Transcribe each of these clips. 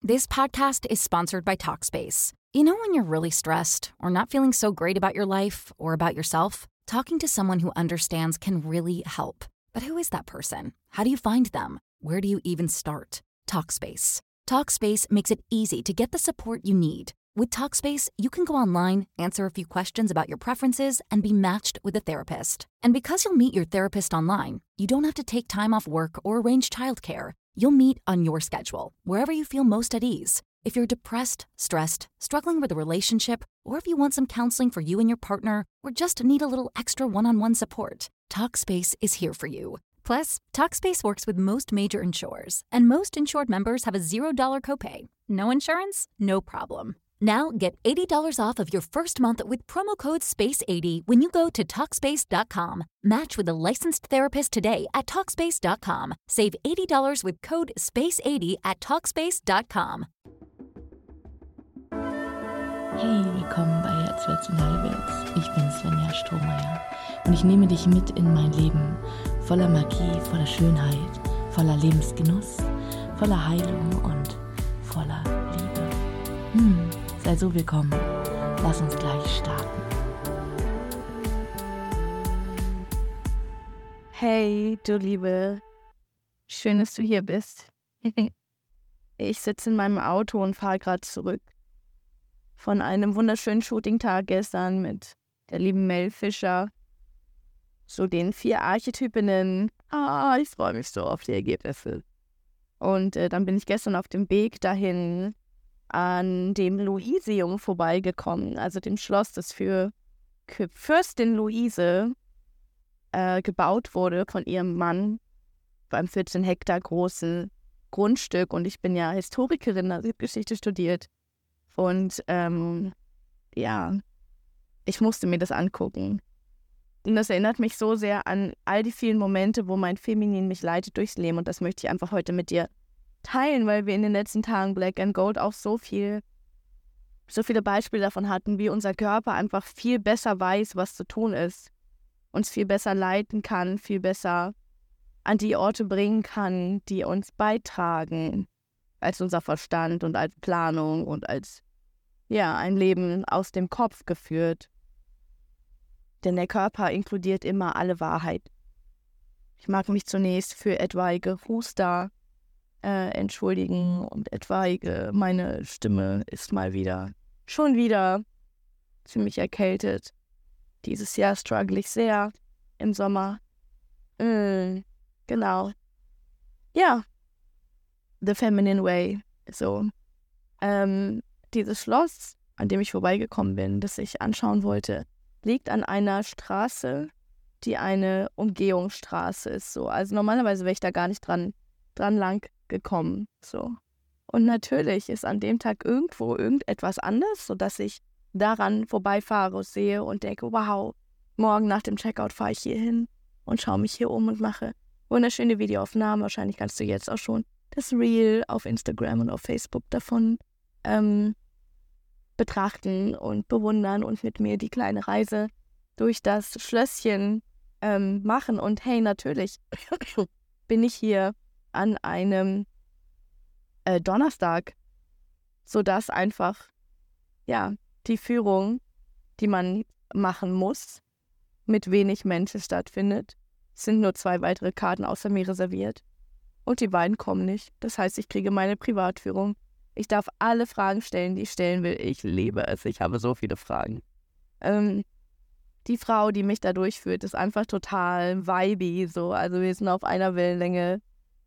This podcast is sponsored by Talkspace. You know when you're really stressed or not feeling so great about your life or about yourself? Talking to someone who understands can really help. But who is that person? How do you find them? Where do you even start? Talkspace. Talkspace makes it easy to get the support you need. With Talkspace, you can go online, answer a few questions about your preferences, and be matched with a therapist. And because you'll meet your therapist online, you don't have to take time off work or arrange childcare. You'll meet on your schedule, wherever you feel most at ease. If you're depressed, stressed, struggling with a relationship, or if you want some counseling for you and your partner, or just need a little extra one-on-one support, Talkspace is here for you. Plus, Talkspace works with most major insurers, and most insured members have a $0 copay. No insurance? No problem. Now get $80 off of your first month with promo code SPACE80 when you go to Talkspace.com. Match with a licensed therapist today at Talkspace.com. Save $80 with code SPACE80 at Talkspace.com. Hey, willkommen bei Herzwärts. Ich bin Svenja Strohmeier und ich nehme dich mit in mein Leben voller Magie, voller Schönheit, voller Lebensgenuss, voller Heilung und voller Liebe. Sei so willkommen. Lass uns gleich starten. Hey, du Liebe. Schön, dass du hier bist. Ich sitze in meinem Auto und fahre gerade zurück von einem wunderschönen Shooting-Tag gestern mit der lieben Mel Fischer, so den 4 Archetypinnen. Ich freue mich so auf die Ergebnisse. Und dann bin ich gestern auf dem Weg dahin an dem Luiseum vorbeigekommen, also dem Schloss, das für Fürstin Luise gebaut wurde von ihrem Mann beim 14 Hektar großen Grundstück. Und ich bin ja Historikerin, also ich habe Geschichte studiert. Und ich musste mir das angucken. Und das erinnert mich so sehr an all die vielen Momente, wo mein Feminin mich leitet durchs Leben. Und das möchte ich einfach heute mit dir teilen, weil wir in den letzten Tagen Black and Gold auch so viele Beispiele davon hatten, wie unser Körper einfach viel besser weiß, was zu tun ist, uns viel besser leiten kann, viel besser an die Orte bringen kann, die uns beitragen, als unser Verstand und als Planung und als ein Leben aus dem Kopf geführt. Denn der Körper inkludiert immer alle Wahrheit. Ich mag mich zunächst für etwaige Huster entschuldigen und etwaige, meine Stimme ist schon wieder ziemlich erkältet. Dieses Jahr struggle ich sehr im Sommer. Genau. Ja. The Feminine Way. So. Dieses Schloss, an dem ich vorbeigekommen bin, das ich anschauen wollte, liegt an einer Straße, die eine Umgehungsstraße ist. So. Also normalerweise wäre ich da gar nicht dran lang gekommen. So. Und natürlich ist an dem Tag irgendwo irgendetwas anders, sodass ich daran vorbeifahre, sehe und denke, wow, morgen nach dem Checkout fahre ich hier hin und schaue mich hier um und mache wunderschöne Videoaufnahmen. Wahrscheinlich kannst du jetzt auch schon das Reel auf Instagram und auf Facebook davon betrachten und bewundern und mit mir die kleine Reise durch das Schlösschen machen. Und hey, natürlich bin ich hier an einem Donnerstag, sodass einfach, die Führung, die man machen muss, mit wenig Menschen stattfindet. Es sind nur 2 weitere Karten außer mir reserviert. Und die beiden kommen nicht. Das heißt, ich kriege meine Privatführung. Ich darf alle Fragen stellen, die ich stellen will. Ich liebe es. Ich habe so viele Fragen. Die Frau, die mich da durchführt, ist einfach total vibey. So. Also wir sind auf einer Wellenlänge.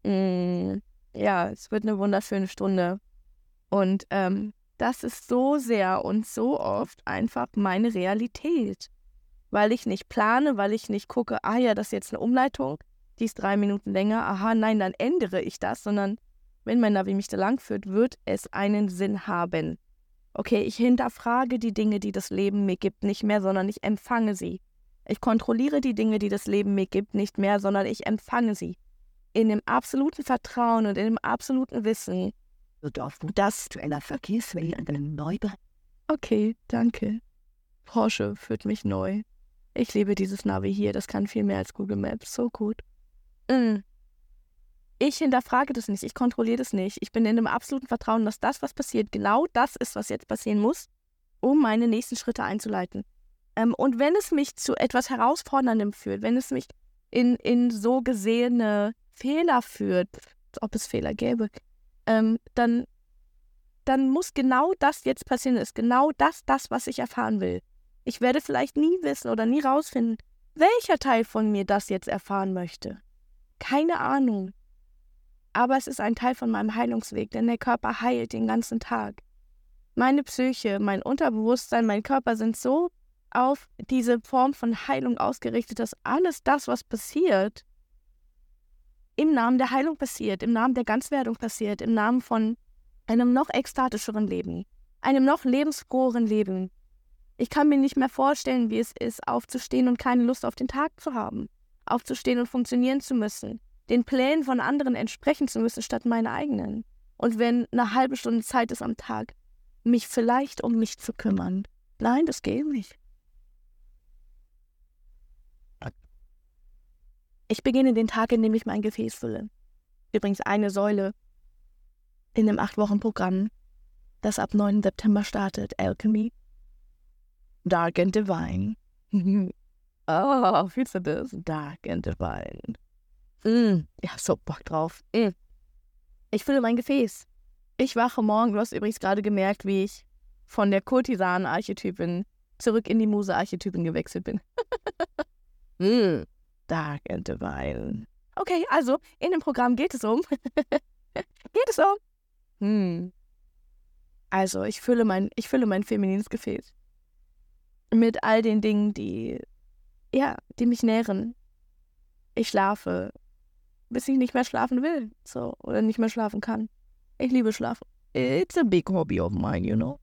Es wird eine wunderschöne Stunde. Und das ist so sehr und so oft einfach meine Realität. Weil ich nicht plane, weil ich nicht gucke, das ist jetzt eine Umleitung, die ist 3 Minuten länger, nein, dann ändere ich das, sondern wenn mein Navi mich da lang führt, wird es einen Sinn haben. Okay, ich hinterfrage die Dinge, die das Leben mir gibt, nicht mehr, sondern ich empfange sie. Ich kontrolliere die Dinge, die das Leben mir gibt, nicht mehr, sondern ich empfange sie. In dem absoluten Vertrauen und in dem absoluten Wissen, dass du einer Verkehrswelle an einem Neubau. Okay, danke. Porsche führt mich neu. Ich liebe dieses Navi hier, das kann viel mehr als Google Maps, so gut. Ich hinterfrage das nicht, ich kontrolliere das nicht. Ich bin in dem absoluten Vertrauen, dass das, was passiert, genau das ist, was jetzt passieren muss, um meine nächsten Schritte einzuleiten. Und wenn es mich zu etwas Herausforderndem führt, wenn es mich in so gesehene Fehler führt, ob es Fehler gäbe, dann muss genau das jetzt passieren. Ist genau das, was ich erfahren will. Ich werde vielleicht nie wissen oder nie rausfinden, welcher Teil von mir das jetzt erfahren möchte. Keine Ahnung. Aber es ist ein Teil von meinem Heilungsweg, denn der Körper heilt den ganzen Tag. Meine Psyche, mein Unterbewusstsein, mein Körper sind so auf diese Form von Heilung ausgerichtet, dass alles das, was passiert, im Namen der Heilung passiert, im Namen der Ganzwerdung passiert, im Namen von einem noch ekstatischeren Leben, einem noch lebensfroheren Leben. Ich kann mir nicht mehr vorstellen, wie es ist, aufzustehen und keine Lust auf den Tag zu haben, aufzustehen und funktionieren zu müssen, den Plänen von anderen entsprechen zu müssen, statt meine eigenen. Und wenn eine halbe Stunde Zeit ist am Tag, mich vielleicht um mich zu kümmern. Nein, das geht nicht. Ich beginne den Tag, indem ich mein Gefäß fülle. Übrigens eine Säule in dem 8-Wochen-Programm, das ab 9. September startet, Alchemy. Dark and Divine. Oh, fühlst du das? Dark and Divine. Ja, so Bock drauf. Ich fülle mein Gefäß. Ich wache morgen, du hast übrigens gerade gemerkt, wie ich von der Kurtisanen-Archetypin zurück in die Muse-Archetypin gewechselt bin. Dark and Divine. Okay, also in dem Programm geht es um. Also ich fülle mein feminines Gefäß mit all den Dingen, die mich nähren. Ich schlafe, bis ich nicht mehr schlafen will, so, oder nicht mehr schlafen kann. Ich liebe Schlafen. It's a big hobby of mine, you know.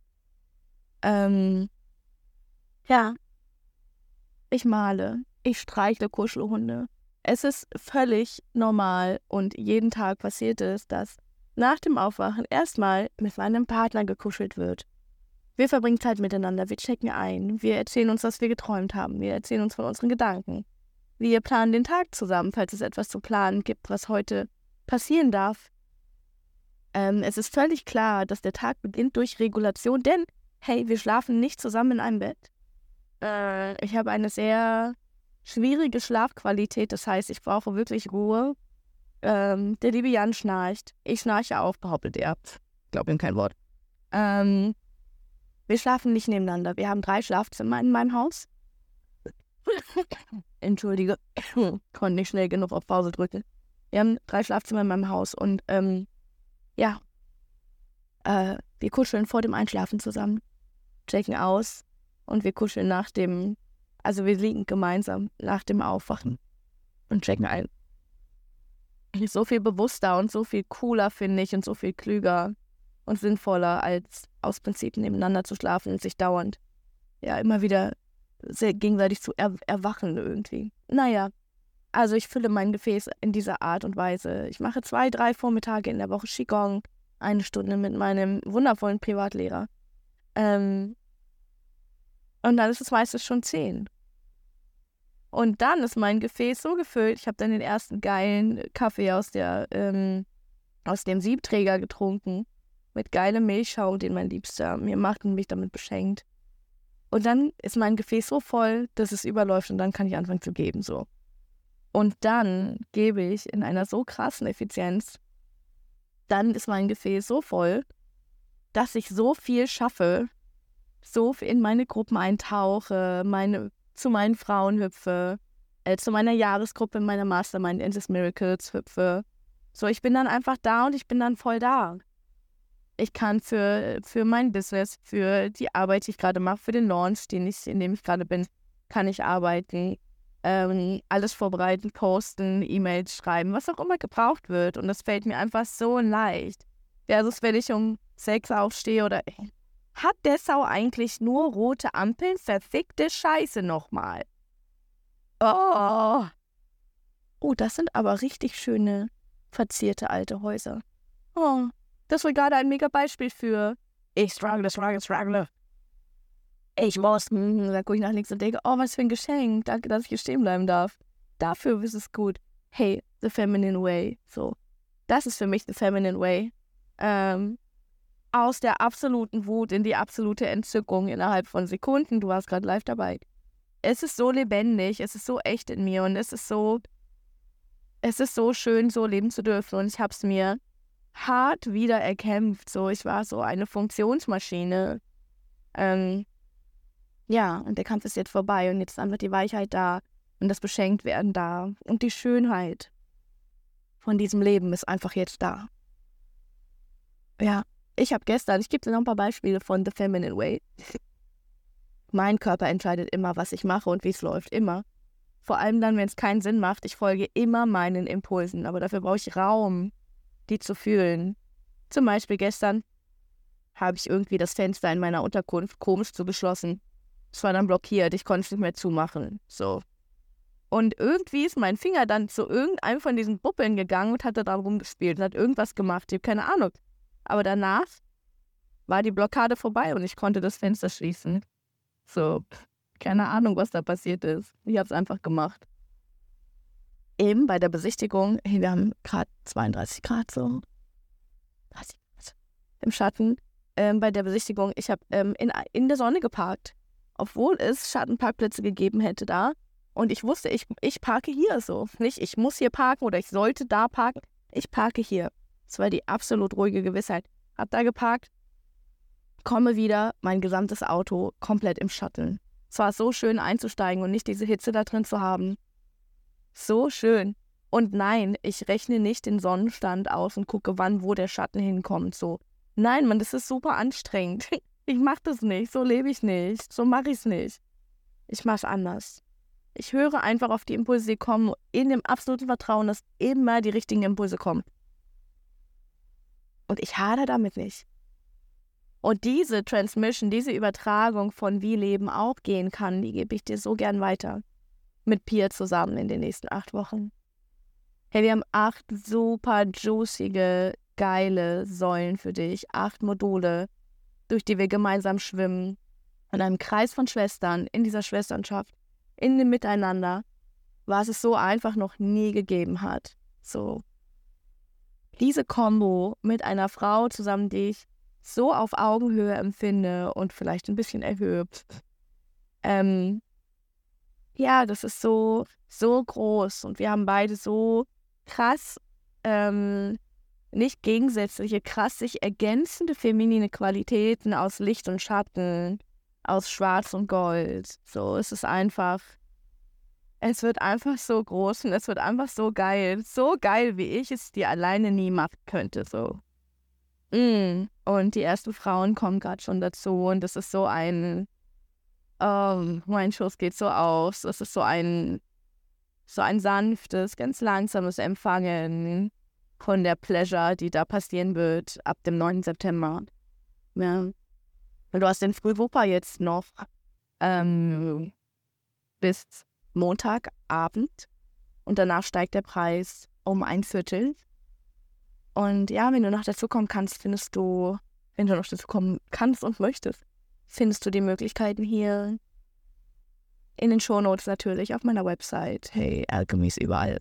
Ich male, ich streichle Kuschelhunde. Es ist völlig normal und jeden Tag passiert es, dass nach dem Aufwachen erstmal mit meinem Partner gekuschelt wird. Wir verbringen Zeit miteinander, wir checken ein, wir erzählen uns, was wir geträumt haben, wir erzählen uns von unseren Gedanken. Wir planen den Tag zusammen, falls es etwas zu planen gibt, was heute passieren darf. Es ist völlig klar, dass der Tag beginnt durch Regulation, denn, hey, wir schlafen nicht zusammen in einem Bett. Ich habe eine sehr schwierige Schlafqualität, das heißt, ich brauche wirklich Ruhe. Der liebe Jan schnarcht. Ich schnarche auch, behauptet er. Ich glaube ihm kein Wort. Wir schlafen nicht nebeneinander. Wir haben 3 Schlafzimmer in meinem Haus. Entschuldige, konnte nicht schnell genug auf Pause drücken. Wir haben 3 Schlafzimmer in meinem Haus und wir kuscheln vor dem Einschlafen zusammen, checken aus und wir kuscheln wir liegen gemeinsam nach dem Aufwachen und checken ein. So viel bewusster und so viel cooler, finde ich, und so viel klüger und sinnvoller, als aus Prinzip nebeneinander zu schlafen und sich dauernd immer wieder sehr gegenseitig zu erwachen irgendwie. Naja, also ich fülle mein Gefäß in dieser Art und Weise. Ich mache 2, 3 Vormittage in der Woche Qigong, 1 Stunde mit meinem wundervollen Privatlehrer. Und dann ist es meistens schon 10. Und dann ist mein Gefäß so gefüllt, ich habe dann den ersten geilen Kaffee aus dem Siebträger getrunken, mit geilem Milchschaum, den mein Liebster mir macht und mich damit beschenkt. Und dann ist mein Gefäß so voll, dass es überläuft und dann kann ich anfangen zu geben, so. Und dann gebe ich in einer so krassen Effizienz, dann ist mein Gefäß so voll, dass ich so viel schaffe, so viel in meine Gruppen eintauche, zu meinen Frauen hüpfe, zu meiner Jahresgruppe in meiner Mastermind Endless Miracles hüpfe. So, ich bin dann einfach da und ich bin dann voll da. Ich kann für mein Business, für die Arbeit, die ich gerade mache, für den Launch, in dem ich gerade bin, kann ich arbeiten, alles vorbereiten, posten, E-Mails schreiben, was auch immer gebraucht wird. Und das fällt mir einfach so leicht. Versus wenn ich um 6 aufstehe oder... Hat der Sau eigentlich nur rote Ampeln? Verfickte Scheiße nochmal. Oh, das sind aber richtig schöne, verzierte alte Häuser. Oh, das war gerade ein mega Beispiel für ich struggle. Ich muss. Da gucke ich nach links und denke, oh, was für ein Geschenk. Danke, dass ich hier stehen bleiben darf. Dafür ist es gut. hey, the feminine way. So, das ist für mich the feminine way. Aus der absoluten Wut in die absolute Entzückung innerhalb von Sekunden. Du warst gerade live dabei. Es ist so lebendig, es ist so echt in mir und es ist so schön, so leben zu dürfen. Und ich habe es mir hart wieder erkämpft. So, ich war so eine Funktionsmaschine. Ja, und der Kampf ist jetzt vorbei und jetzt ist einfach die Weichheit da und das Beschenktwerden da und die Schönheit von diesem Leben ist einfach jetzt da. Ja, ich gebe dir noch ein paar Beispiele von The Feminine Way. Mein Körper entscheidet immer, was ich mache und wie es läuft, immer. Vor allem dann, wenn es keinen Sinn macht, ich folge immer meinen Impulsen, aber dafür brauche ich Raum, die zu fühlen. Zum Beispiel gestern habe ich irgendwie das Fenster in meiner Unterkunft komisch geschlossen. Es war dann blockiert, ich konnte es nicht mehr zumachen. So. Und irgendwie ist mein Finger dann zu irgendeinem von diesen Buppeln gegangen und hat da dran rumgespielt und hat irgendwas gemacht. Ich habe keine Ahnung. Aber danach war die Blockade vorbei und ich konnte das Fenster schließen. So, keine Ahnung, was da passiert ist. Ich habe es einfach gemacht. Eben bei der Besichtigung, wir haben gerade 32 Grad so. 30 Grad im Schatten. Bei der Besichtigung, ich habe in der Sonne geparkt. Obwohl es Schattenparkplätze gegeben hätte da. Und ich wusste, ich parke hier so. Nicht, ich muss hier parken oder ich sollte da parken. Ich parke hier. Das war die absolut ruhige Gewissheit. Hab da geparkt, komme wieder, mein gesamtes Auto komplett im Schatten. Es war so schön einzusteigen und nicht diese Hitze da drin zu haben. So schön. Und nein, ich rechne nicht den Sonnenstand aus und gucke, wo der Schatten hinkommt. So. Nein, Mann, das ist super anstrengend. Ich mach das nicht, so lebe ich nicht, so mache ich es nicht. Ich mache es anders. Ich höre einfach auf die Impulse, die kommen, in dem absoluten Vertrauen, dass immer die richtigen Impulse kommen. Und ich hadere damit nicht. Und diese Transmission, diese Übertragung von wie Leben auch gehen kann, die gebe ich dir so gern weiter. Mit Pia zusammen in den nächsten 8 Wochen. Hey, wir haben 8 super juicige, geile Säulen für dich. 8 Module, durch die wir gemeinsam schwimmen. In einem Kreis von Schwestern, in dieser Schwesternschaft, in dem Miteinander, was es so einfach noch nie gegeben hat. So. Diese Kombo mit einer Frau zusammen, die ich so auf Augenhöhe empfinde und vielleicht ein bisschen erhöht. Ja, das ist so groß und wir haben beide so krass, nicht gegensätzliche, krass sich ergänzende feminine Qualitäten aus Licht und Schatten, aus Schwarz und Gold. So, es wird einfach so groß und es wird einfach so geil wie ich es dir alleine nie machen könnte, so. Und die ersten Frauen kommen gerade schon dazu und das ist so ein, mein Schuss geht so aus, es ist so ein sanftes, ganz langsames Empfangen von der Pleasure, die da passieren wird ab dem 9. September. Ja. Und du hast den Frühwupper jetzt noch bis Montagabend und danach steigt der Preis um 1/4. Und ja, wenn du noch dazu kommen kannst, wenn du noch dazu kommen kannst und möchtest, findest du die Möglichkeiten hier in den Shownotes natürlich, auf meiner Website. Hey, Alchemy ist überall.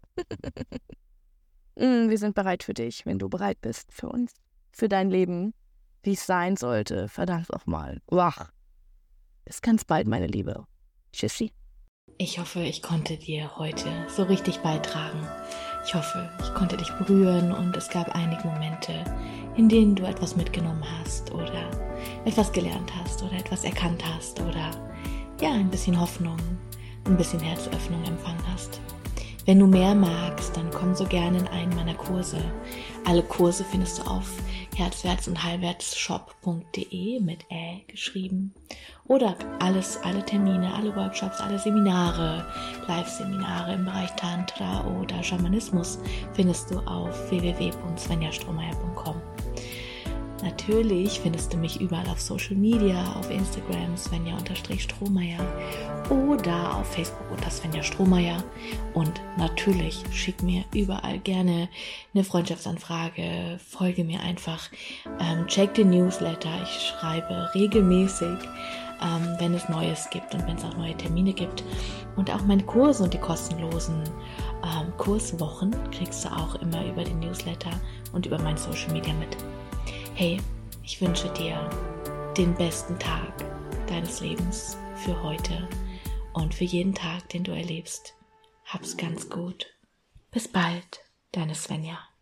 Wir sind bereit für dich, wenn du bereit bist für uns, für dein Leben, wie es sein sollte. Verdammt nochmal. Wach. Bis ganz bald, meine Liebe. Tschüssi. Ich hoffe, ich konnte dir heute so richtig beitragen. Ich hoffe, ich konnte dich berühren und es gab einige Momente, in denen du etwas mitgenommen hast oder etwas gelernt hast oder etwas erkannt hast oder ja, ein bisschen Hoffnung, ein bisschen Herzöffnung empfangen hast. Wenn du mehr magst, dann komm so gerne in einen meiner Kurse. Alle Kurse findest du auf herzwärts- und heilwärtsshop.de mit geschrieben. Oder alle Termine, alle Workshops, alle Seminare, Live-Seminare im Bereich Tantra oder Schamanismus findest du auf www.svenjastrohmeier.com. Natürlich findest du mich überall auf Social Media, auf Instagram Svenja_Strohmeier oder auf Facebook unter Svenja Strohmeier. Und natürlich schick mir überall gerne eine Freundschaftsanfrage, folge mir einfach, check den Newsletter, ich schreibe regelmäßig wenn es Neues gibt und wenn es auch neue Termine gibt. Und auch meine Kurse und die kostenlosen Kurswochen kriegst du auch immer über den Newsletter und über mein Social Media mit. Hey, ich wünsche dir den besten Tag deines Lebens für heute und für jeden Tag, den du erlebst. Hab's ganz gut. Bis bald, deine Svenja.